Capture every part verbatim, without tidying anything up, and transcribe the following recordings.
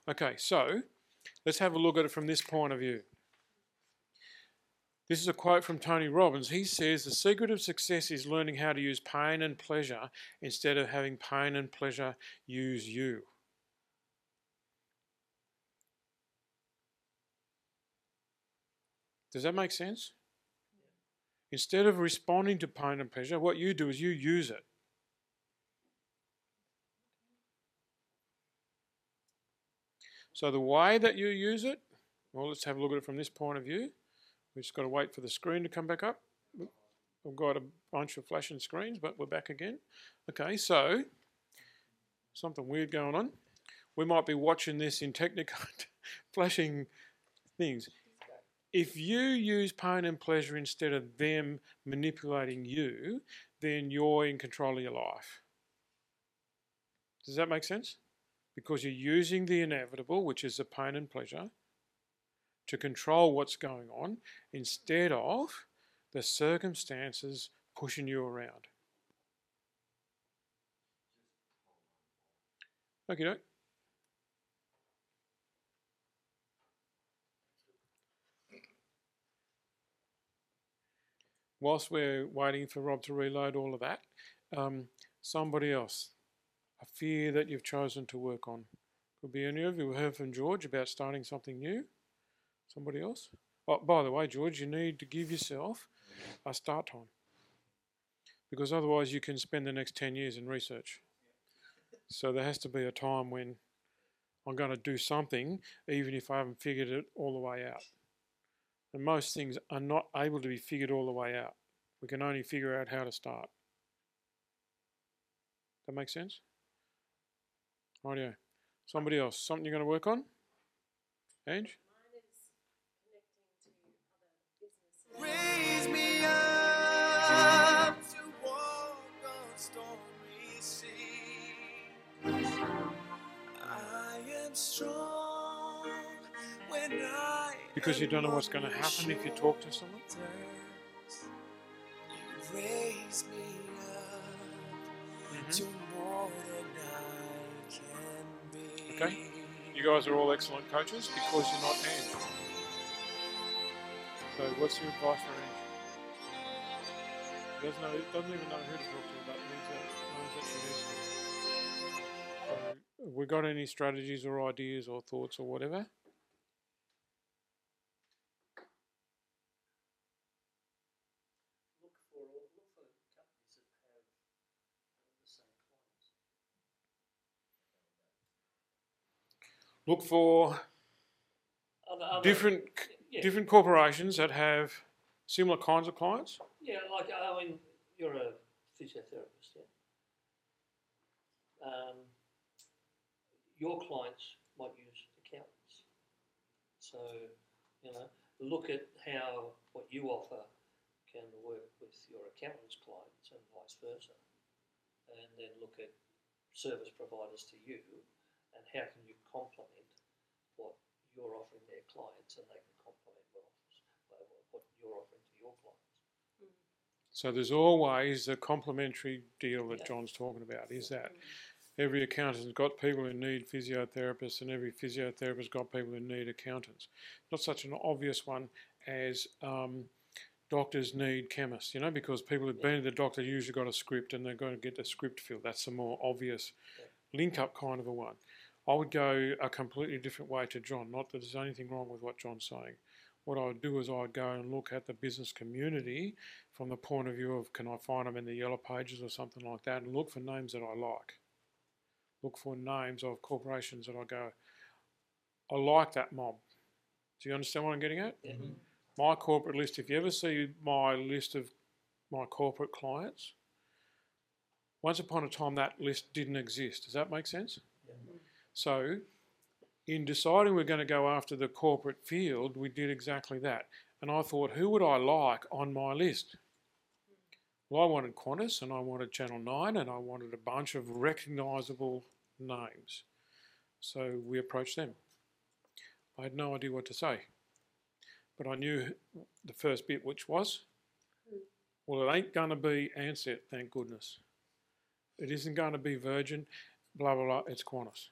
Okay, so let's have a look at it from this point of view. This is a quote from Tony Robbins. He says, the secret of success is learning how to use pain and pleasure instead of having pain and pleasure use you. Does that make sense? Instead of responding to pain and pleasure, what you do is you use it. So the way that you use it, well, let's have a look at it from this point of view. We've just got to wait for the screen to come back up. We've got a bunch of flashing screens, but we're back again. Okay, so something weird going on. We might be watching this in Technicolor, flashing things. If you use pain and pleasure instead of them manipulating you, then you're in control of your life. Does that make sense? Because you're using the inevitable, which is the pain and pleasure, to control what's going on instead of the circumstances pushing you around. Okay, doke. Whilst we're waiting for Rob to reload all of that, um, somebody else, a fear that you've chosen to work on. Could be any of you. We heard from George about starting something new. Somebody else? Oh, by the way, George, you need to give yourself a start time, because otherwise you can spend the next ten years in research. So there has to be a time when I'm going to do something, even if I haven't figured it all the way out. And most things are not able to be figured all the way out. We can only figure out how to start. That make sense? Rightio. Somebody else. Something you're going to work on? Ange? Raise me up to walk on stormy seas. I am strong when I Because you don't know what's going to happen if you talk to someone? You raise me up Mm-hmm. to more than I can be. Okay. You guys are all excellent coaches because you're not Ange. So what's your advice for Ange? Doesn't know, doesn't even know who to talk to, but needs that, knows that she needs to. So, have we got any strategies or ideas or thoughts or whatever? Look for look for companies that have the same clients. Look for Other, other, different yeah. different corporations that have similar kinds of clients. Yeah, like I mean, you're a physiotherapist, yeah. Um, your clients might use accountants, so you know, look at how what you offer can work with your accountant's clients and vice versa, and then look at service providers to you and how can you complement what you're offering their clients and they can complement what, what you're offering to your clients. So there's always a complementary deal that Yeah. John's talking about, is that every accountant's got people who need physiotherapists and every physiotherapist's got people who need accountants. Not such an obvious one as um, doctors need chemists, you know, because people who've been to the doctor usually got a script and they're going to get the script filled. That's a more obvious Yeah. link-up kind of a one. I would go a completely different way to John. Not that there's anything wrong with what John's saying. What I would do is I'd go and look at the business community from the point of view of, can I find them in the yellow pages or something like that, and look for names that I like. Look for names of corporations that I go, I like that mob. Do you understand what I'm getting at? Mm-hmm. My corporate list, if you ever see my list of my corporate clients, once upon a time that list didn't exist. Does that make sense? Yeah. So in deciding we're going to go after the corporate field, we did exactly that. And I thought, who would I like on my list? Well, I wanted Qantas and I wanted Channel nine and I wanted a bunch of recognisable names. So we approached them. I had no idea what to say. But I knew the first bit, which was, well, it ain't going to be Ansett, thank goodness. It isn't going to be Virgin, blah, blah, blah, it's Qantas.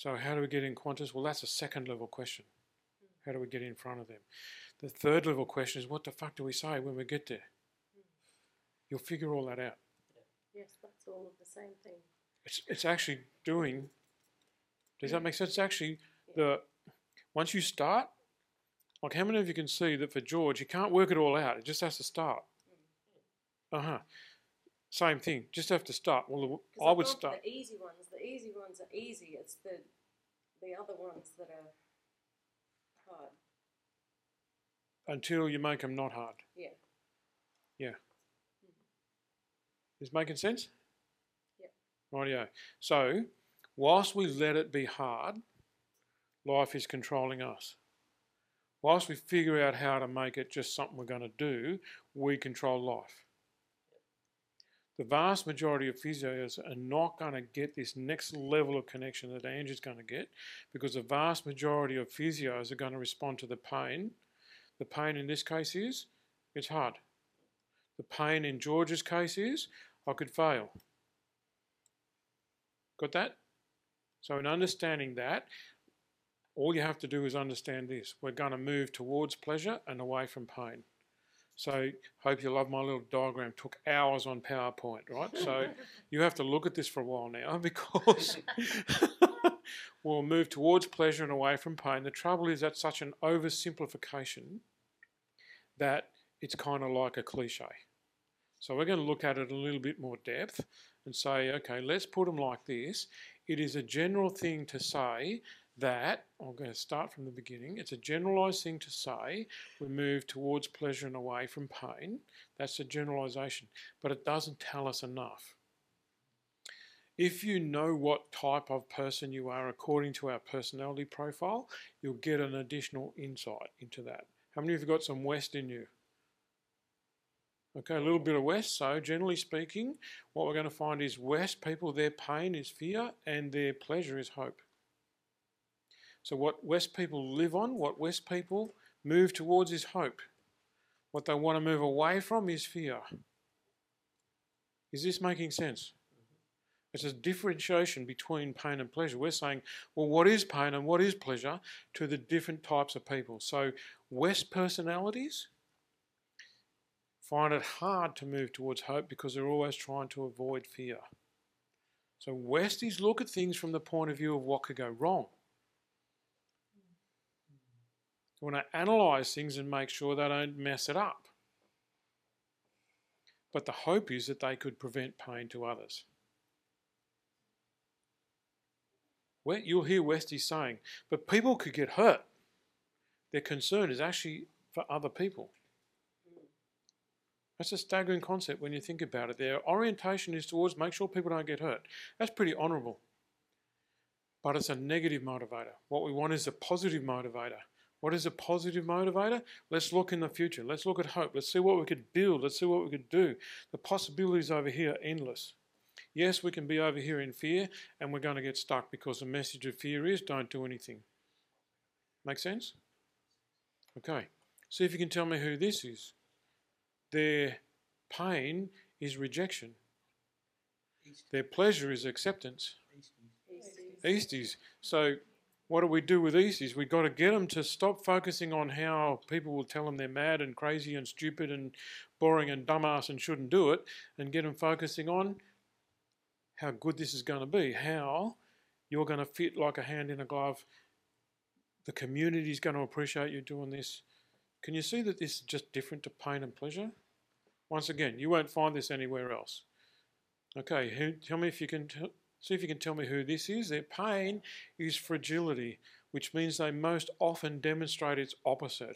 So how do we get in Qantas? Well, that's a second level question. How do we get in front of them? The third level question is, what the fuck do we say when we get there? You'll figure all that out. Yes, that's all of the same thing. It's, it's actually doing, does that make sense? It's actually the, once you start, like how many of you can see that for George, you can't work it all out. It just has to start. Uh-huh. Same thing, just have to start. Well, I I've would gone for start. the easy ones. The easy ones are easy. It's the the other ones that are hard. Until you make them not hard. Yeah. Yeah. Is making sense? Yep. Rightio. So, whilst we let it be hard, life is controlling us. Whilst we figure out how to make it just something we're going to do, we control life. The vast majority of physios are not going to get this next level of connection that Andrew's going to get, because the vast majority of physios are going to respond to the pain. The pain in this case is, it's hard. The pain in George's case is, I could fail. Got that? So in understanding that, all you have to do is understand this. We're going to move towards pleasure and away from pain. So hope you love my little diagram. Took hours on PowerPoint, right? So you have to look at this for a while now, because we'll move towards pleasure and away from pain. The trouble is that's such an oversimplification that it's kind of like a cliche. So we're going to look at it in a little bit more depth and say, okay, let's put them like this. It is a general thing to say that, I'm going to start from the beginning, it's a generalised thing to say we move towards pleasure and away from pain. That's a generalisation, but it doesn't tell us enough. If you know what type of person you are according to our personality profile, you'll get an additional insight into that. How many of you got some West in you? Okay, a little bit of West. So generally speaking, what we're going to find is West people, their pain is fear and their pleasure is hope. So what West people live on, what West people move towards is hope. What they want to move away from is fear. Is this making sense? It's a differentiation between pain and pleasure. We're saying, well, what is pain and what is pleasure to the different types of people. So West personalities find it hard to move towards hope because they're always trying to avoid fear. So Westies look at things from the point of view of what could go wrong. They want to analyse things and make sure they don't mess it up. But the hope is that they could prevent pain to others. Where you'll hear Westies saying, but people could get hurt. Their concern is actually for other people. That's a staggering concept when you think about it. Their orientation is towards make sure people don't get hurt. That's pretty honourable. But it's a negative motivator. What we want is a positive motivator. What is a positive motivator? Let's look in the future. Let's look at hope. Let's see what we could build. Let's see what we could do. The possibilities over here are endless. Yes, we can be over here in fear and we're going to get stuck because the message of fear is don't do anything. Make sense? Okay. See if you can tell me who this is. Their pain is rejection. Their pleasure is acceptance. Easties. So what do we do with Easties? We've got to get them to stop focusing on how people will tell them they're mad and crazy and stupid and boring and dumbass and shouldn't do it, and get them focusing on how good this is going to be, how you're going to fit like a hand in a glove. The community is going to appreciate you doing this. Can you see that this is just different to pain and pleasure? Once again, you won't find this anywhere else. Okay, who, tell me if you can, t- see if you can tell me who this is. Their pain is fragility, which means they most often demonstrate its opposite.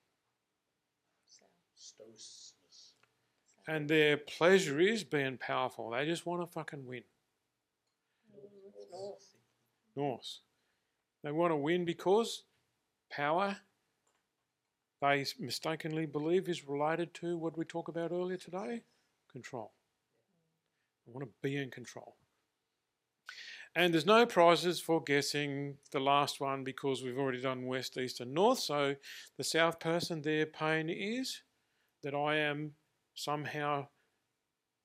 Stoicism. And their pleasure is being powerful. They just want to fucking win. North. Norse. They want to win because power, they mistakenly believe, is related to what we talked about earlier today, control. They want to be in control. And there's no prizes for guessing the last one because we've already done west, east and north. So the south person, their pain is that I am somehow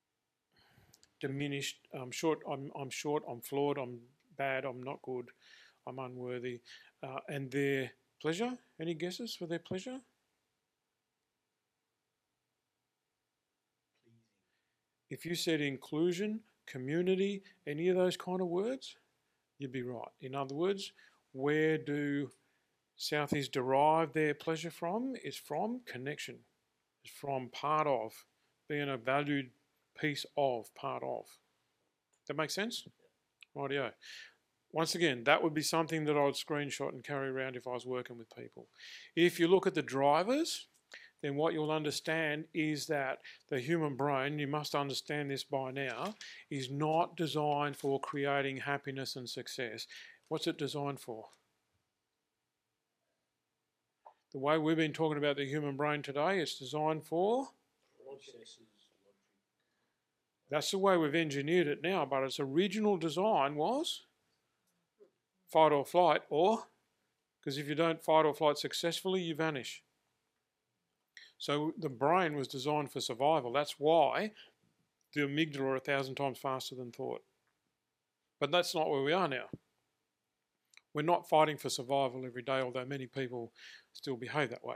diminished, I'm short, I'm, I'm short, I'm flawed, I'm bad, I'm not good. I'm unworthy. Uh, and their pleasure, any guesses for their pleasure? If you said inclusion, community, any of those kind of words, you'd be right. In other words, where do Southies derive their pleasure from? Is from connection. It's from part of, being a valued piece of, part of. That makes sense? Rightio. Once again, that would be something that I would screenshot and carry around if I was working with people. If you look at the drivers, then what you'll understand is that the human brain, you must understand this by now, is not designed for creating happiness and success. What's it designed for? The way we've been talking about the human brain today, it's designed for? That's the way we've engineered it now, but its original design was fight or flight, or, because if you don't fight or flight successfully, you vanish. So the brain was designed for survival. That's why the amygdala are a thousand times faster than thought. But that's not where we are now. We're not fighting for survival every day, although many people still behave that way.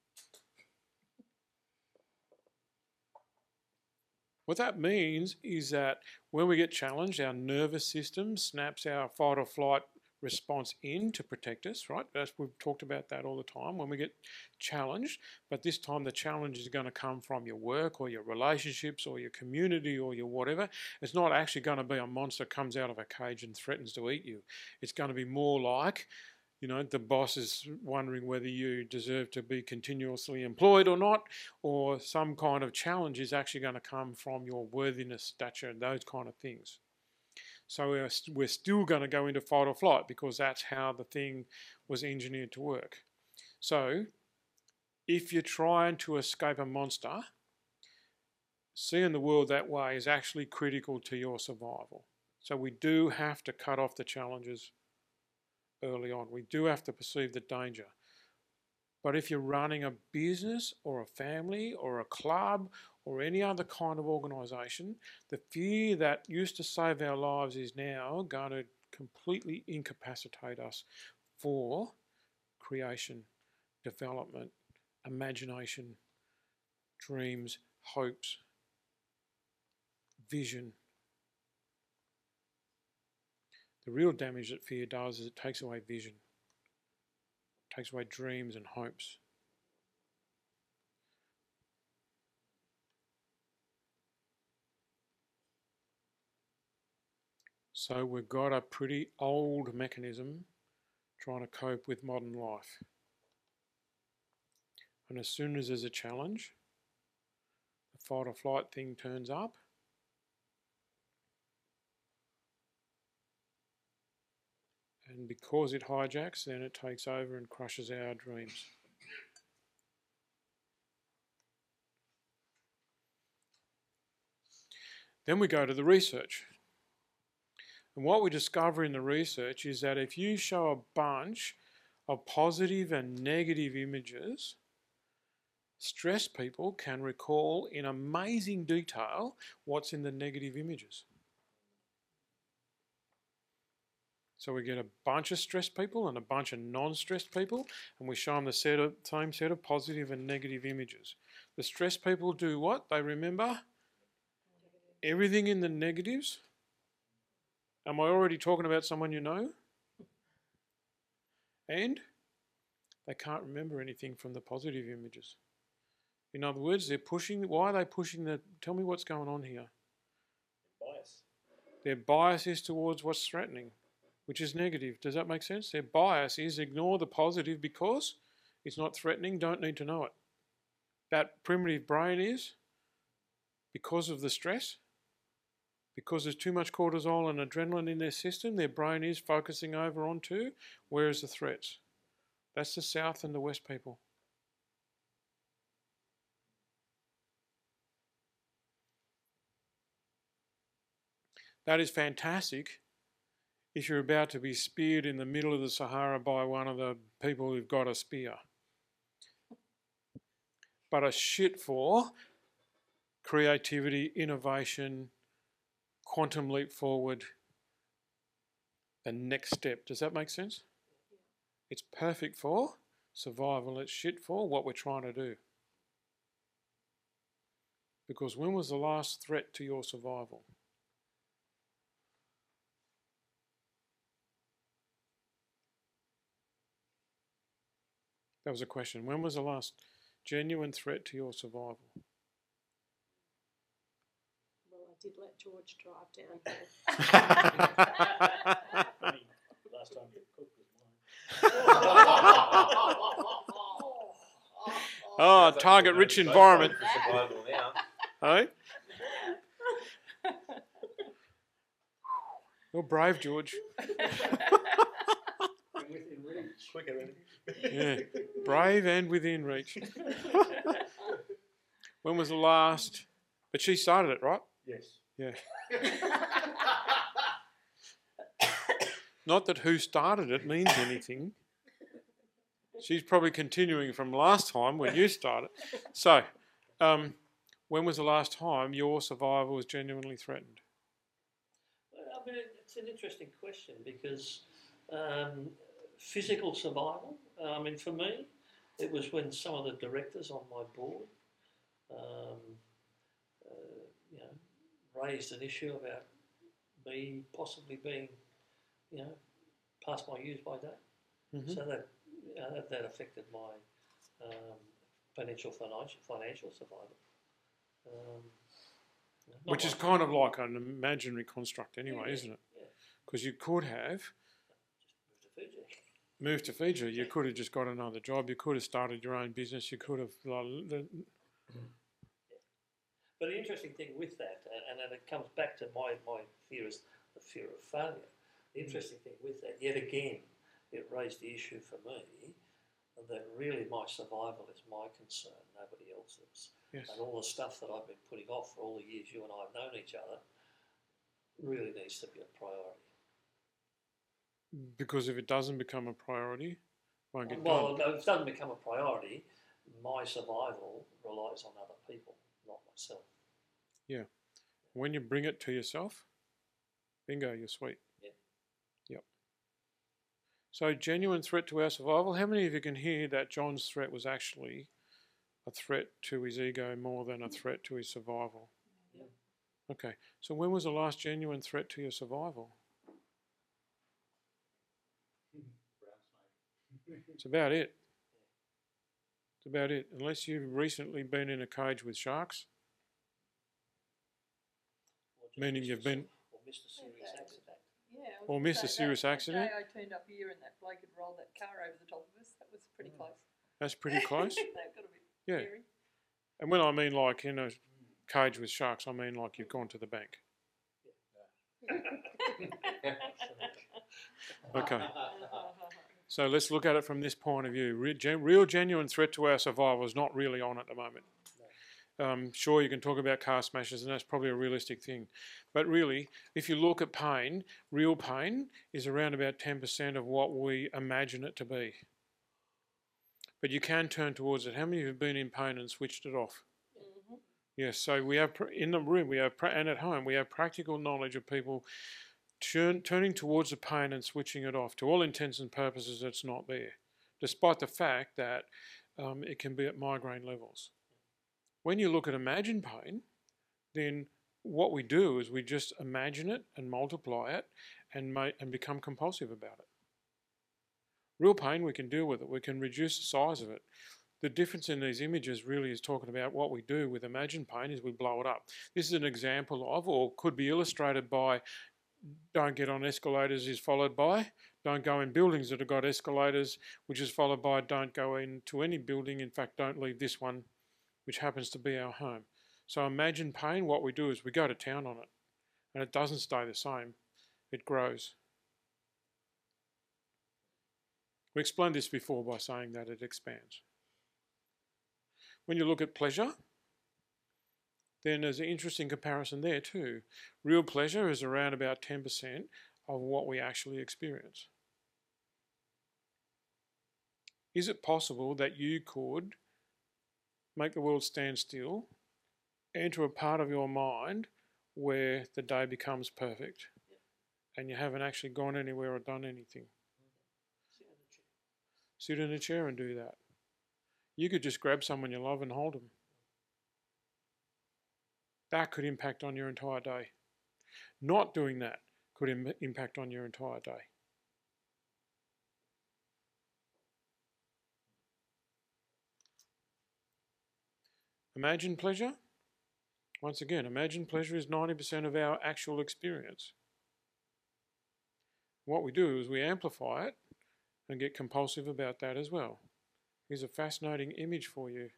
What that means is that when we get challenged, our nervous system snaps our fight or flight response in to protect us, right? That's, we've talked about that all the time when we get challenged, but this time the challenge is going to come from your work or your relationships or your community or your whatever. It's not actually going to be a monster comes out of a cage and threatens to eat you. It's going to be more like, you know, the boss is wondering whether you deserve to be continuously employed or not, or some kind of challenge is actually going to come from your worthiness, stature, those kind of things. So we're, we're still going to go into fight or flight because that's how the thing was engineered to work. So if you're trying to escape a monster, seeing the world that way is actually critical to your survival. So we do have to cut off the challenges early on. We do have to perceive the danger. But if you're running a business or a family or a club or any other kind of organisation, the fear that used to save our lives is now going to completely incapacitate us for creation, development, imagination, dreams, hopes, vision. The real damage that fear does is it takes away vision. Takes away dreams and hopes. So we've got a pretty old mechanism trying to cope with modern life. And as soon as there's a challenge, the fight or flight thing turns up. And because it hijacks, then it takes over and crushes our dreams. Then we go to the research. And what we discover in the research is that if you show a bunch of positive and negative images, stressed people can recall in amazing detail what's in the negative images. So we get a bunch of stressed people and a bunch of non-stressed people, and we show them the set of, same set of positive and negative images. The stressed people do what? They remember everything in the negatives. Am I already talking about someone you know? And they can't remember anything from the positive images. In other words, they're pushing, why are they pushing the, tell me what's going on here. Bias. Their bias is towards what's threatening, which is negative. Does that make sense? Their bias is ignore the positive because it's not threatening, don't need to know it. That primitive brain is, because of the stress, because there's too much cortisol and adrenaline in their system, their brain is focusing over onto where is the threats. That's the South and the West people. That is fantastic if you're about to be speared in the middle of the Sahara by one of the people who've got a spear. But a shit for creativity, innovation, quantum leap forward, a next step. Does that make sense? It's perfect for survival. It's shit for what we're trying to do. Because when was the last threat to your survival? That was a question. When was the last genuine threat to your survival? Well, I did let George drive down here. Funny, last time you cooked was mine. Oh, target-rich environment. Survival now. Hey? You're brave, George. Within reach. Quicker than Yeah, brave and within reach. When was the last? But she started it, right? yes. Yeah. Not that who started it means anything. She's probably continuing from last time when you started. So, um, when was the last time your survival was genuinely threatened? Well, I mean, it's an interesting question because um, physical survival, I mean, for me, it was when some of the directors on my board, um, uh, you know, raised an issue about me possibly being, you know, past my use by date. Mm-hmm. So that uh, that affected my um, financial financial financial survival. Um, not Which is like- kind of like an imaginary construct anyway, Yeah, isn't it? Yeah, Because you could have just moved to Fiji. moved to Fiji. You could have just got another job. You could have started your own business. You could have. Like, the- But the interesting thing with that, and, and then it comes back to my, my fear is the fear of failure. The interesting thing with that, yet again, it raised the issue for me that really my survival is my concern, nobody else's. yes. And all the stuff that I've been putting off for all the years you and I have known each other really needs to be a priority. Because if it doesn't become a priority, it won't get Well, done. no, if it doesn't become a priority, my survival relies on other people, not myself. When you bring it to yourself, bingo, you're sweet. Yeah. Yep. So genuine threat to our survival. How many of you can hear that John's threat was actually a threat to his ego more than a threat to his survival? Yeah. Okay. So when was the last genuine threat to your survival? It's about it. It's about it. Unless you've recently been in a cage with sharks, Or just meaning missed you've a been, ser- or missed a serious Okay. accident. Yeah, I was or gonna missed a say serious that, accident. The day I turned up here and that bloke had rolled that car over the top of us, that was pretty close. That's pretty close. That got a bit Yeah. scary. And when I mean like in a cage with sharks, I mean like you've gone to the bank. Okay. So let's look at it from this point of view. Real, gen- real genuine threat to our survival is not really on at the moment. Um, sure, you can talk about car smashes, and that's probably a realistic thing. But really, if you look at pain, real pain is around about ten percent of what we imagine it to be. But you can turn towards it. How many of you have been in pain and switched it off? Mm-hmm. Yes, so we have, pr- in the room, we have, pra- and at home, we have practical knowledge of people turn, turning towards the pain and switching it off. To all intents and purposes, it's not there, despite the fact that um, it can be at migraine levels. When you look at imagined pain, then what we do is we just imagine it and multiply it and, ma- and become compulsive about it. Real pain, we can deal with it. We can reduce the size of it. The difference in these images really is talking about what we do with imagined pain is we blow it up. This is an example of, or could be illustrated by, don't get on escalators is followed by, don't go in buildings that have got escalators, which is followed by don't go into any building. In fact, don't leave this one, which happens to be our home. So imagine pain, what we do is we go to town on it. And it doesn't stay the same. It grows. We explained this before by saying that it expands. When you look at pleasure, then there's an interesting comparison there too. Real pleasure is around about ten percent of what we actually experience. Is it possible that you could make the world stand still, enter a part of your mind where the day becomes perfect, and you haven't actually gone anywhere or done anything. Sit in the chair. Sit in a chair and do that. You could just grab someone you love and hold them. That could impact on your entire day. Not doing that could Im- impact on your entire day. Imagine pleasure. Once again, imagine pleasure is ninety percent of our actual experience. What we do is we amplify it and get compulsive about that as well. Here's a fascinating image for you.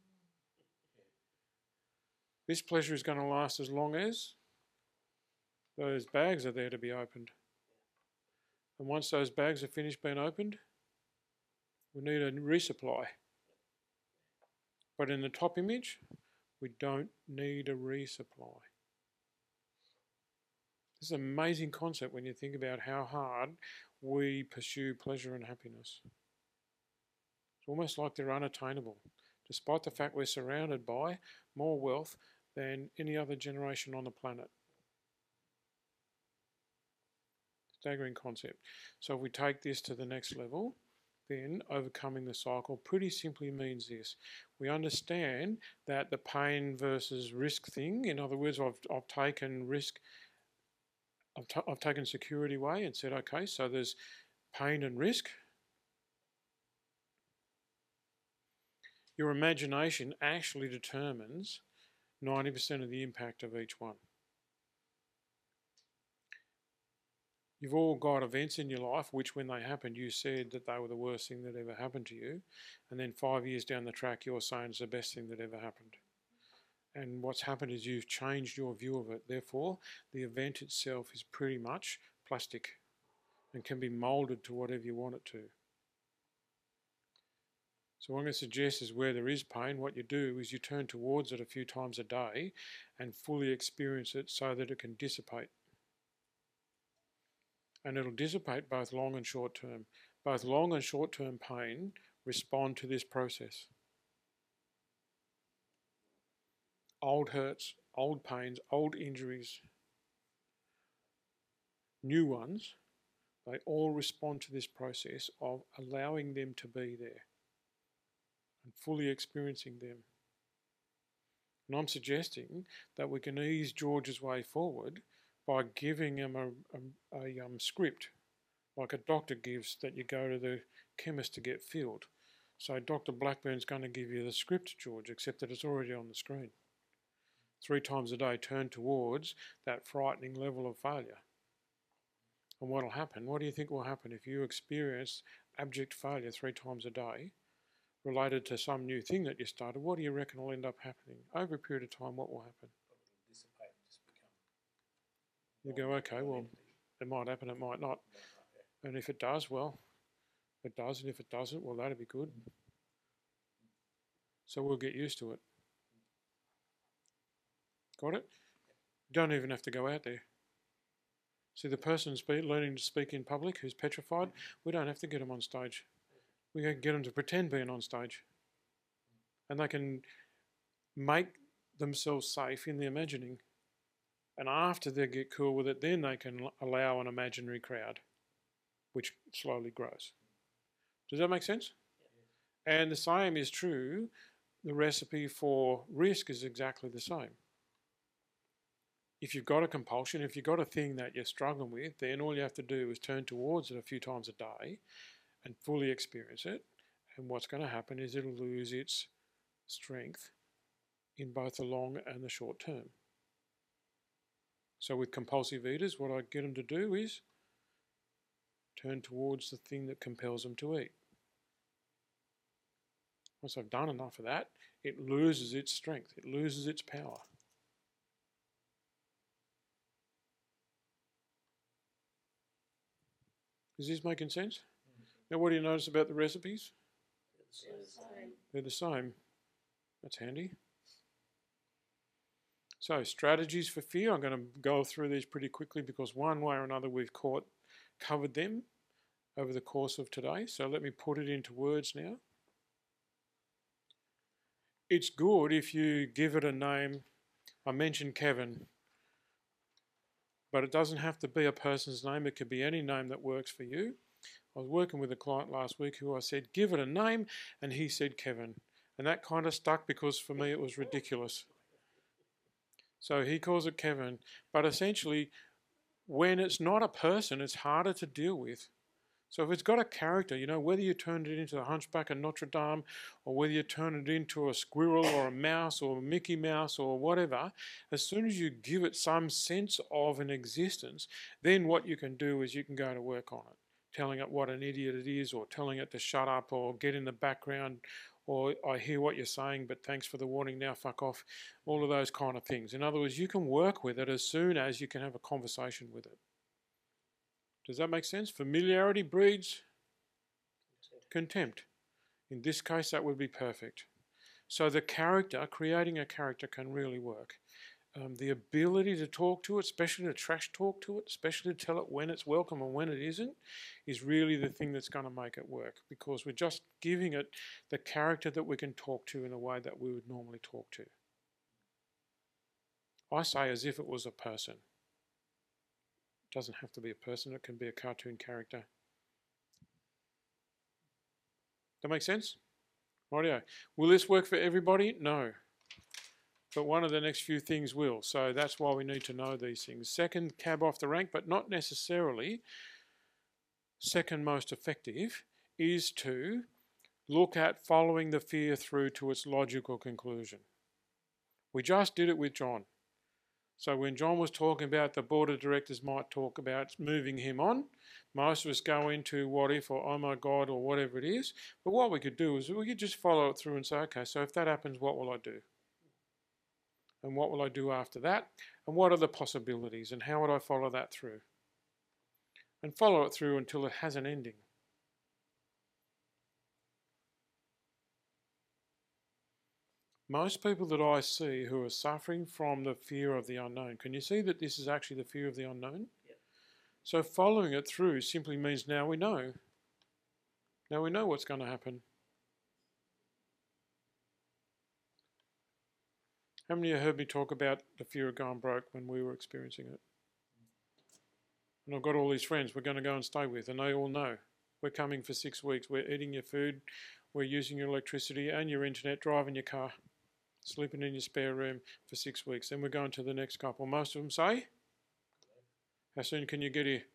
This pleasure is going to last as long as those bags are there to be opened. And once those bags are finished being opened, we need a resupply. But in the top image, we don't need a resupply. This is an amazing concept when you think about how hard we pursue pleasure and happiness. It's almost like they're unattainable, despite the fact we're surrounded by more wealth than any other generation on the planet. Staggering concept. So if we take this to the next level, then overcoming the cycle pretty simply means this. We understand that the pain versus risk thing, in other words, I've, I've taken risk, I've, t- I've taken security away and said, okay, so there's pain and risk. Your imagination actually determines ninety percent of the impact of each one. You've all got events in your life which, when they happened, you said that they were the worst thing that ever happened to you. And then five years down the track, you're saying it's the best thing that ever happened. And what's happened is you've changed your view of it. Therefore, the event itself is pretty much plastic and can be moulded to whatever you want it to. So what I'm going to suggest is where there is pain, what you do is you turn towards it a few times a day and fully experience it so that it can dissipate. And it'll dissipate both long and short term. Both long and short term pain respond to this process. Old hurts, old pains, old injuries, new ones, they all respond to this process of allowing them to be there and fully experiencing them. And I'm suggesting that we can ease George's way forward by giving him a, a, a um, script, like a doctor gives that you go to the chemist to get filled. So Doctor Blackburn's going to give you the script, George, except that it's already on the screen. Three times a day, turn towards that frightening level of failure. And what will happen? What do you think will happen if you experience abject failure three times a day related to some new thing that you started? What do you reckon will end up happening? Over a period of time, what will happen? Dissipate and just become. You go, okay, well, it might happen, it might not. And if it does, well, it does. And if it doesn't, well, that'd be good. So we'll get used to it. Got it? Don't even have to go out there. See, the person spe- learning to speak in public who's petrified, we don't have to get them on stage. We can get them to pretend being on stage. And they can make themselves safe in the imagining. And after they get cool with it, then they can allow an imaginary crowd, which slowly grows. Does that make sense? And the same is true. The recipe for risk is exactly the same. If you've got a compulsion, if you've got a thing that you're struggling with, then all you have to do is turn towards it a few times a day and fully experience it. And what's going to happen is it'll lose its strength in both the long and the short term. So with compulsive eaters, what I get them to do is turn towards the thing that compels them to eat. Once I've done enough of that, it loses its strength, it loses its power. Is this making sense? Now, what do you notice about the recipes? They're the same. They're the same. That's handy. So, strategies for fear. I'm going to go through these pretty quickly because one way or another we've caught, covered them over the course of today. So let me put it into words now. It's good if you give it a name. I mentioned Kevin, but it doesn't have to be a person's name. It could be any name that works for you. I was working with a client last week who I said, give it a name, and he said Kevin. And that kind of stuck because for me it was ridiculous. So he calls it Kevin. But essentially, when it's not a person, it's harder to deal with. So if it's got a character, you know, whether you turned it into the Hunchback of Notre Dame, or whether you turn it into a squirrel or a mouse or a Mickey Mouse or whatever, as soon as you give it some sense of an existence, then what you can do is you can go to work on it, telling it what an idiot it is, or telling it to shut up, or get in the background, or I hear what you're saying, but thanks for the warning, now fuck off, all of those kind of things. In other words, you can work with it as soon as you can have a conversation with it. Does that make sense? Familiarity breeds contempt. In this case, that would be perfect. So the character, creating a character can really work. Um, the ability to talk to it, especially to trash talk to it, especially to tell it when it's welcome and when it isn't, is really the thing that's going to make it work, because we're just giving it the character that we can talk to in a way that we would normally talk to. I say as if it was a person. Doesn't have to be a person, it can be a cartoon character. That make sense? Rightio. Will this work for everybody? No. But one of the next few things will. So that's why we need to know these things. Second cab off the rank, but not necessarily second most effective, is to look at following the fear through to its logical conclusion. We just did it with John. So when John was talking about the board of directors might talk about moving him on, most of us go into what if or oh my God or whatever it is. But what we could do is we could just follow it through and say, okay, so if that happens, what will I do? And what will I do after that? And what are the possibilities? And how would I follow that through? And follow it through until it has an ending. Most people that I see who are suffering from the fear of the unknown, can you see that this is actually the fear of the unknown? Yep. So following it through simply means now we know. Now we know what's going to happen. How many of you heard me talk about the fear of going broke when we were experiencing it? And I've got all these friends we're going to go and stay with, and they all know. We're coming for six weeks. We're eating your food, we're using your electricity and your internet, driving your car, sleeping in your spare room for six weeks. Then we're going to the next couple. Most of them say, how soon can you get here?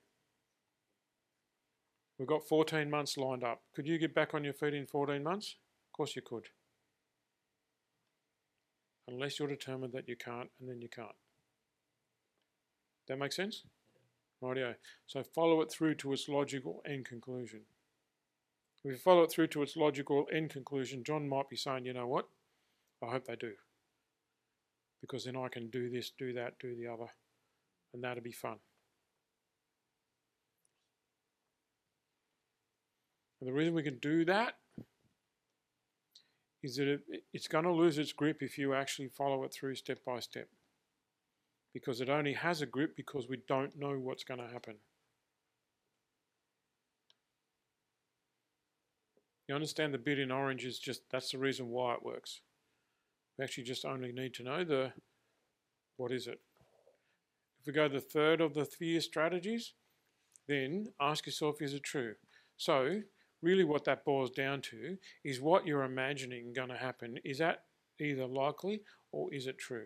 We've got fourteen months lined up. Could you get back on your feet in fourteen months? Of course you could. Unless you're determined that you can't, and then you can't. That make sense? Rightio. So follow it through to its logical end conclusion. If you follow it through to its logical end conclusion, John might be saying, you know what? I hope they do. Because then I can do this, do that, do the other. And that'll be fun. And the reason we can do that is that it, it's going to lose its grip if you actually follow it through step by step. Because it only has a grip because we don't know what's going to happen. You understand the bit in orange is just, that's the reason why it works. We actually just only need to know the, what is it? If we go to the third of the fear strategies, then ask yourself, is it true? So, really what that boils down to is what you're imagining going to happen. Is that either likely or is it true?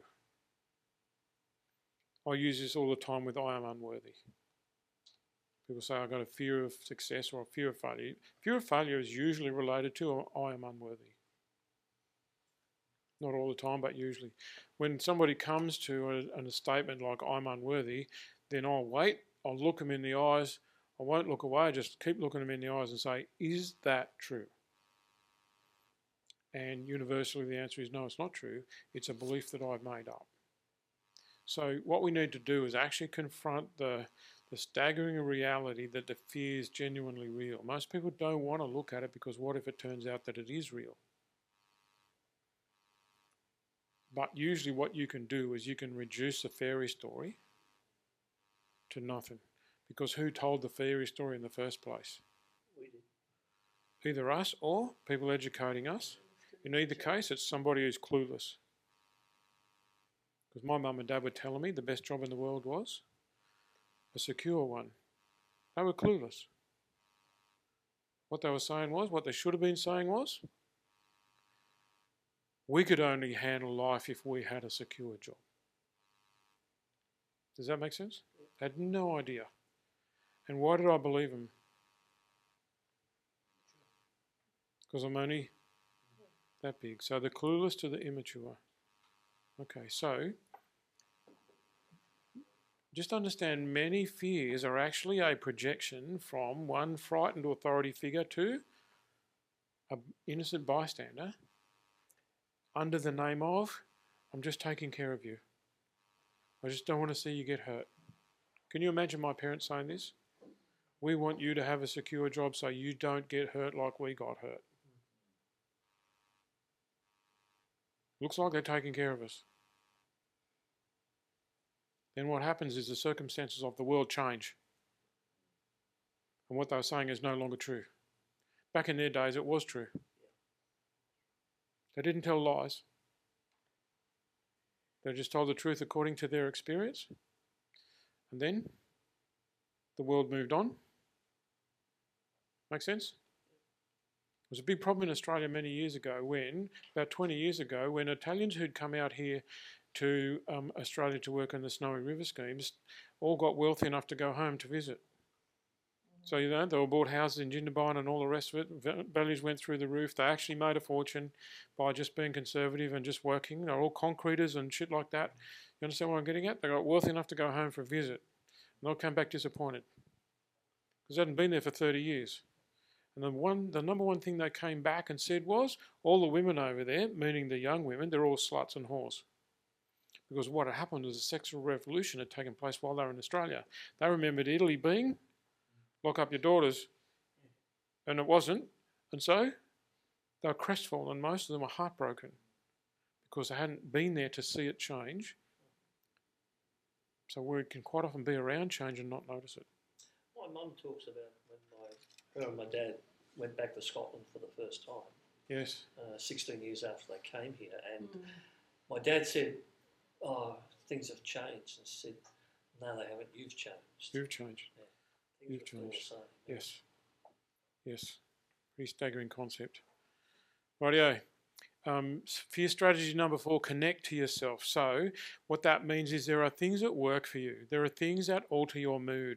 I use this all the time with I am unworthy. People say I've got a fear of success or a fear of failure. Fear of failure is usually related to I am unworthy. Not all the time, but usually. When somebody comes to a, a statement like I'm unworthy, then I'll wait, I'll look them in the eyes, I won't look away, I just keep looking them in the eyes and say, is that true? And universally the answer is no, it's not true. It's a belief that I've made up. So what we need to do is actually confront the, the staggering reality that the fear is genuinely real. Most people don't want to look at it because what if it turns out that it is real? But usually what you can do is you can reduce the fairy story to nothing. Because who told the fairy story in the first place? We did. Either us or people educating us. In either case, it's somebody who's clueless. Because my mum and dad were telling me the best job in the world was a secure one. They were clueless. What they were saying was, what they should have been saying was, we could only handle life if we had a secure job. Does that make sense? I had no idea. And why did I believe them? Because I'm only that big. So the clueless to the immature. Okay, so just understand many fears are actually a projection from one frightened authority figure to an innocent bystander under the name of, I'm just taking care of you. I just don't want to see you get hurt. Can you imagine my parents saying this? We want you to have a secure job so you don't get hurt like we got hurt. Looks like they're taking care of us. Then what happens is the circumstances of the world change. And what they were saying is no longer true. Back in their days, it was true. They didn't tell lies. They just told the truth according to their experience. And then the world moved on. Make sense? It was a big problem in Australia many years ago when, about twenty years ago, when Italians who'd come out here to um, Australia to work on the Snowy River schemes all got wealthy enough to go home to visit. So, you know, they all bought houses in Jindabyne and all the rest of it. Values went through the roof. They actually made a fortune by just being conservative and just working. They're all concreters and shit like that. You understand what I'm getting at? They got wealthy enough to go home for a visit. And they'll come back disappointed. Because they hadn't been there for thirty years. And the one, the number one thing they came back and said was, all the women over there, meaning the young women, they're all sluts and whores. Because what had happened was a sexual revolution had taken place while they were in Australia. They remembered Italy being, lock up your daughters. And it wasn't. And so they were crestfallen. Most of them were heartbroken because they hadn't been there to see it change. So we can quite often be around change and not notice it. My mum talks about when my, her and my dad went back to Scotland for the first time, Yes. uh, sixteen years after they came here. And Mm. my dad said, oh, things have changed. And she said, no, they haven't. You've changed. You've changed. Yeah. Things You've are still the changed. same. Yes. Yes. Pretty staggering concept. Rightio. Um, fear strategy number four, connect to yourself. So what that means is there are things that work for you. There are things that alter your mood.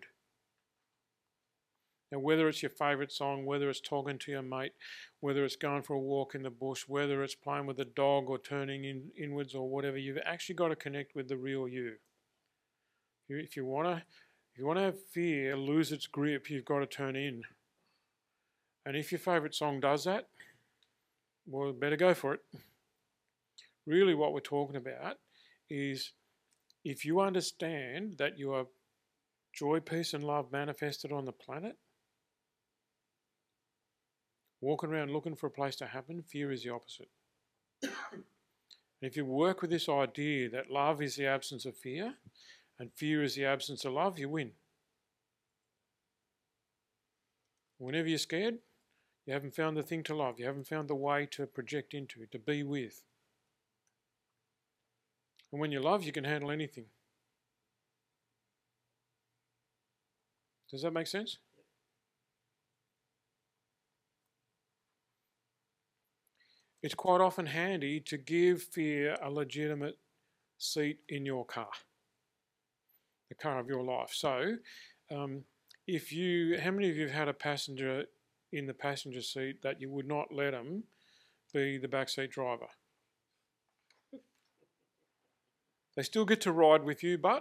Now, whether it's your favourite song, whether it's talking to your mate, whether it's going for a walk in the bush, whether it's playing with a dog or turning in, inwards or whatever, you've actually got to connect with the real you. you if you want to if you want to have fear lose its grip, you've got to turn in. And if your favourite song does that, well, better go for it. Really what we're talking about is if you understand that you are joy, peace and love manifested on the planet, walking around looking for a place to happen, fear is the opposite. And if you work with this idea that love is the absence of fear and fear is the absence of love, you win. Whenever you're scared, you haven't found the thing to love. You haven't found the way to project into, to be with. And when you love, you can handle anything. Does that make sense? It's quite often handy to give fear a legitimate seat in your car, the car of your life. So, um, if you, how many of you have had a passenger in the passenger seat that you would not let them be the backseat driver? They still get to ride with you, but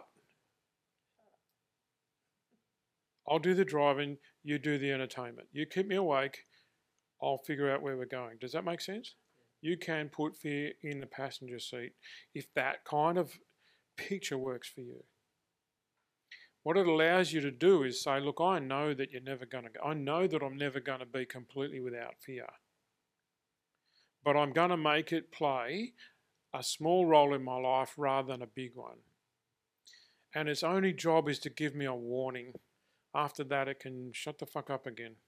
I'll do the driving, you do the entertainment. You keep me awake, I'll figure out where we're going. Does that make sense? You can put fear in the passenger seat if that kind of picture works for you. What it allows you to do is say, look, I know that you're never going to go. I know that I'm never going to be completely without fear. But I'm going to make it play a small role in my life rather than a big one. And its only job is to give me a warning. After that, it can shut the fuck up again.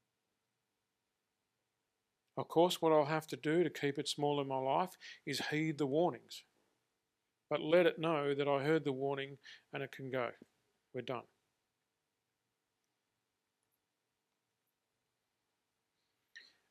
Of course, what I'll have to do to keep it small in my life is heed the warnings. But let it know that I heard the warning and it can go. We're done.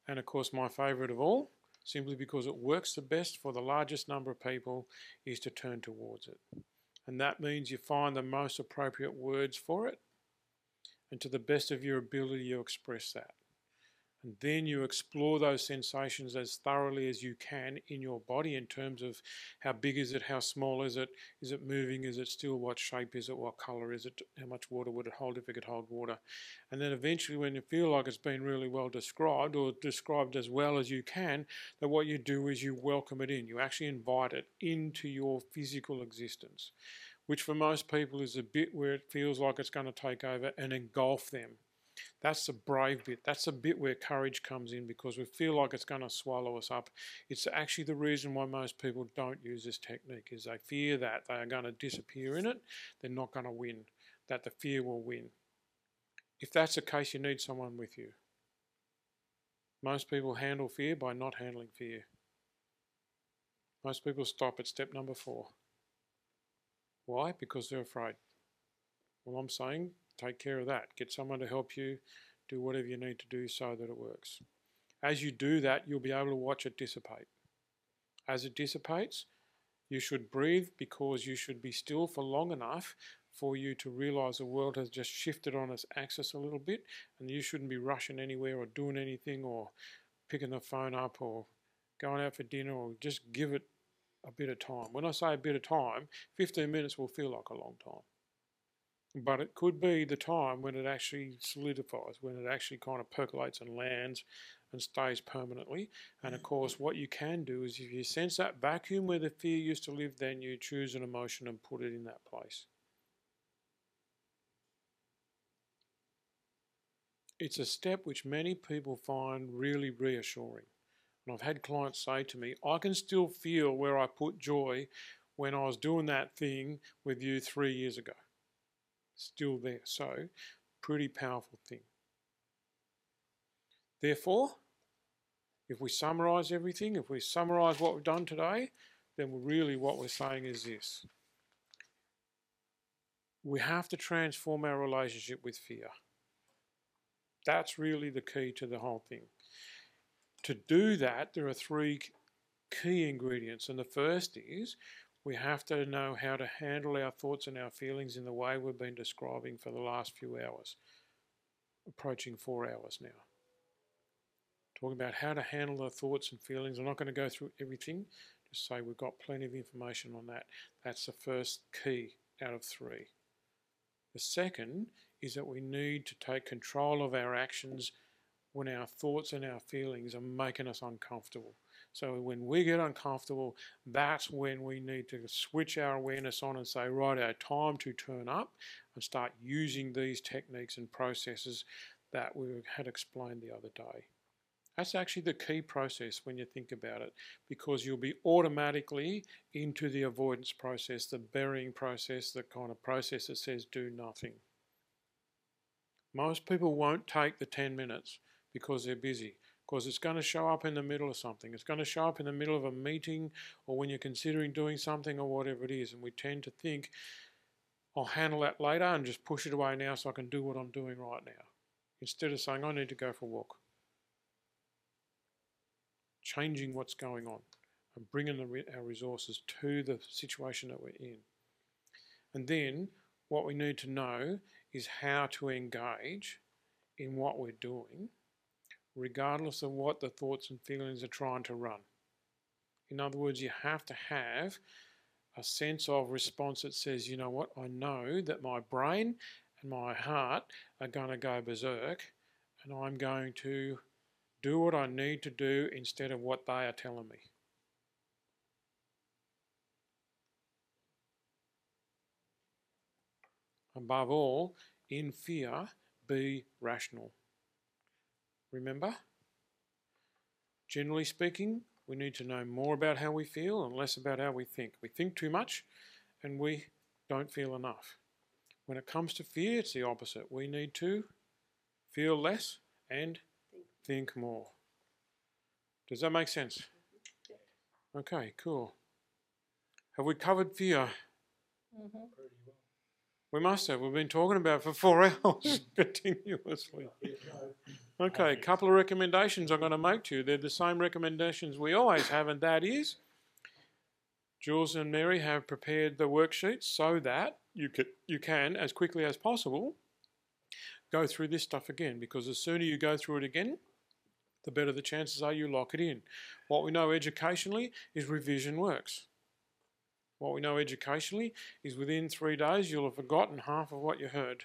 And of course, my favourite of all, simply because it works the best for the largest number of people, is to turn towards it. And that means you find the most appropriate words for it, and to the best of your ability, you express that. And then you explore those sensations as thoroughly as you can in your body in terms of how big is it, how small is it, is it moving, is it still, what shape is it, what colour is it, how much water would it hold if it could hold water. And then eventually when you feel like it's been really well described, or described as well as you can, that what you do is you welcome it in. You actually invite it into your physical existence, which for most people is a bit where it feels like it's going to take over and engulf them. That's the brave bit. That's the bit where courage comes in, because we feel like it's going to swallow us up. It's actually the reason why most people don't use this technique, is they fear that they are going to disappear in it. They're not going to win, that the fear will win. If that's the case, you need someone with you. Most people handle fear by not handling fear. Most people stop at step number four. Why? Because they're afraid. Well, I'm saying, take care of that. Get someone to help you do whatever you need to do so that it works. As you do that, you'll be able to watch it dissipate. As it dissipates, you should breathe, because you should be still for long enough for you to realise the world has just shifted on its axis a little bit, and you shouldn't be rushing anywhere or doing anything or picking the phone up or going out for dinner, or just give it a bit of time. When I say a bit of time, fifteen minutes will feel like a long time. But it could be the time when it actually solidifies, when it actually kind of percolates and lands and stays permanently. And of course, what you can do is, if you sense that vacuum where the fear used to live, then you choose an emotion and put it in that place. It's a step which many people find really reassuring. And I've had clients say to me, I can still feel where I put joy when I was doing that thing with you three years ago. Still there. So, pretty powerful thing. Therefore, if we summarise everything, if we summarise what we've done today, then really what we're saying is this. We have to transform our relationship with fear. That's really the key to the whole thing. To do that, there are three key ingredients, and the first is we have to know how to handle our thoughts and our feelings in the way we've been describing for the last few hours, approaching four hours now. Talking about how to handle the thoughts and feelings. I'm not going to go through everything, just say we've got plenty of information on that. That's the first key out of three. The second is that we need to take control of our actions when our thoughts and our feelings are making us uncomfortable. So when we get uncomfortable, that's when we need to switch our awareness on and say, right, our time to turn up and start using these techniques and processes that we had explained the other day. That's actually the key process when you think about it, because you'll be automatically into the avoidance process, the burying process, the kind of process that says do nothing. Most people won't take the ten minutes because they're busy, because it's going to show up in the middle of something. It's going to show up in the middle of a meeting, or when you're considering doing something, or whatever it is. And we tend to think, I'll handle that later and just push it away now so I can do what I'm doing right now. Instead of saying, I need to go for a walk. Changing what's going on and bringing the re our resources to the situation that we're in. And then what we need to know is how to engage in what we're doing, regardless of what the thoughts and feelings are trying to run. In other words, you have to have a sense of response that says, you know what, I know that my brain and my heart are going to go berserk, and I'm going to do what I need to do instead of what they are telling me. Above all, in fear, be rational. Remember, generally speaking, we need to know more about how we feel and less about how we think. We think too much and we don't feel enough. When it comes to fear, it's the opposite. We need to feel less and think more. Does that make sense? Okay, cool. Have we covered fear? Mm-hmm. Pretty well. We must have. We've been talking about it for four hours continuously. Okay, a couple of recommendations I'm going to make to you. They're the same recommendations we always have, and that is Jules and Mary have prepared the worksheets so that you can, you can, as quickly as possible, go through this stuff again, because the sooner you go through it again, the better the chances are you lock it in. What we know educationally is revision works. What we know educationally is within three days you'll have forgotten half of what you heard.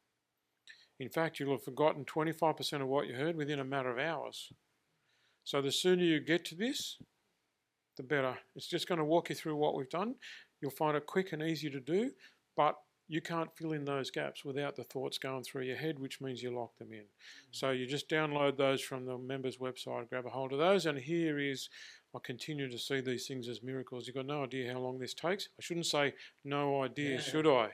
In fact, you'll have forgotten twenty-five percent of what you heard within a matter of hours. So the sooner you get to this, the better. It's just going to walk you through what we've done. You'll find it quick and easy to do, but you can't fill in those gaps without the thoughts going through your head, which means you lock them in. So you just download those from the members website, grab a hold of those, and here is, I continue to see these things as miracles. You've got no idea how long this takes. I shouldn't say no idea, should I?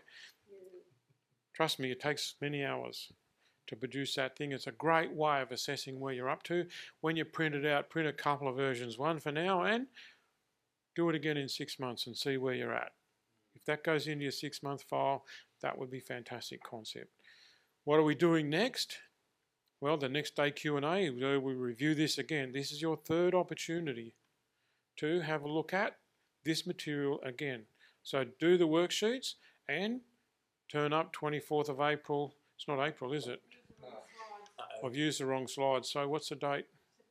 Trust me, it takes many hours to produce that thing. It's a great way of assessing where you're up to. When you print it out, print a couple of versions, one for now, and do it again in six months and see where you're at. If that goes into your six-month file, that would be fantastic concept. What are we doing next? Well, the next day Q and A, we review this again. This is your third opportunity to have a look at this material again. So do the worksheets and turn up twenty-fourth of April. It's not April, is it? I've used the wrong slide. So what's the date?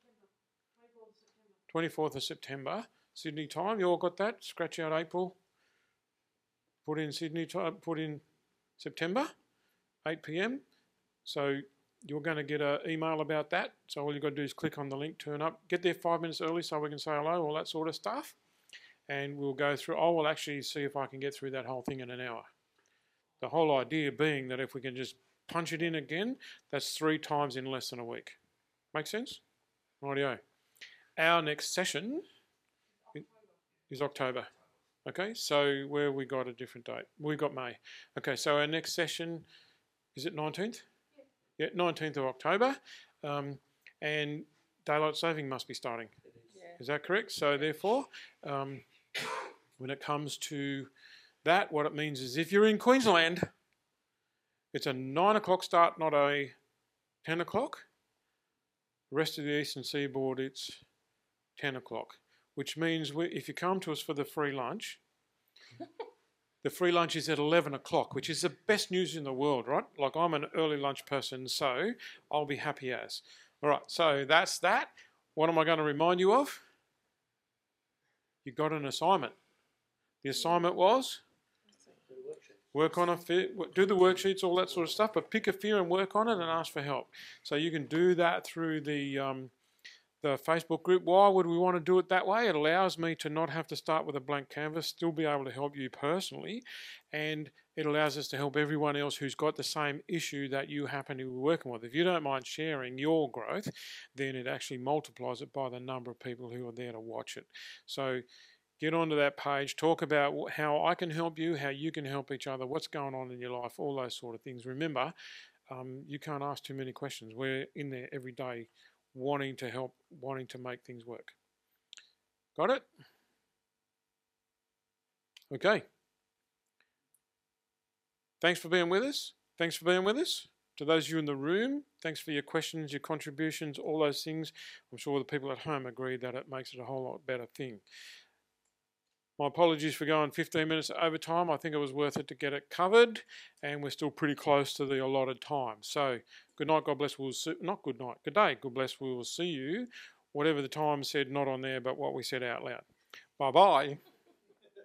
twenty-fourth of September, Sydney time. You all got that? Scratch out April. Put in Sydney time. Put in September, eight p m So you're going to get an email about that. So all you've got to do is click on the link, turn up, get there five minutes early so we can say hello, all that sort of stuff. And we'll go through, I will actually see if I can get through that whole thing in an hour. The whole idea being that if we can just punch it in again, that's three times in less than a week. Make sense? Rightio. Our next session is October. Okay, so where have we got a different date? We've got May. Okay, so our next session, is it nineteenth? Yeah, nineteenth of October. Um, and daylight saving must be starting. Yeah. Is that correct? So therefore, um, when it comes to that, what it means is if you're in Queensland, it's a nine o'clock start, not a ten o'clock. The rest of the eastern seaboard, it's ten o'clock, which means we, if you come to us for the free lunch, the free lunch is at eleven o'clock, which is the best news in the world, right? Like, I'm an early lunch person, so I'll be happy as. All right, so that's that. What am I going to remind you of? You got an assignment. The assignment was work on a fear, do the worksheets, all that sort of stuff, but pick a fear and work on it and ask for help. So you can do that through the um, the Facebook group. Why would we want to do it that way? It allows me to not have to start with a blank canvas, still be able to help you personally, and it allows us to help everyone else who's got the same issue that you happen to be working with. If you don't mind sharing your growth, then it actually multiplies it by the number of people who are there to watch it. So get onto that page, talk about how I can help you, how you can help each other, what's going on in your life, all those sort of things. Remember, um, you can't ask too many questions. We're in there every day wanting to help, wanting to make things work. Got it? Okay. Thanks for being with us. Thanks for being with us. To those of you in the room, thanks for your questions, your contributions, all those things. I'm sure the people at home agree that it makes it a whole lot better thing. My apologies for going fifteen minutes over time. I think it was worth it to get it covered, and we're still pretty close to the allotted time. So, good night, God bless. We'll see, not good night, good day, God bless. We will see you, whatever the time said, not on there, but what we said out loud. Bye-bye.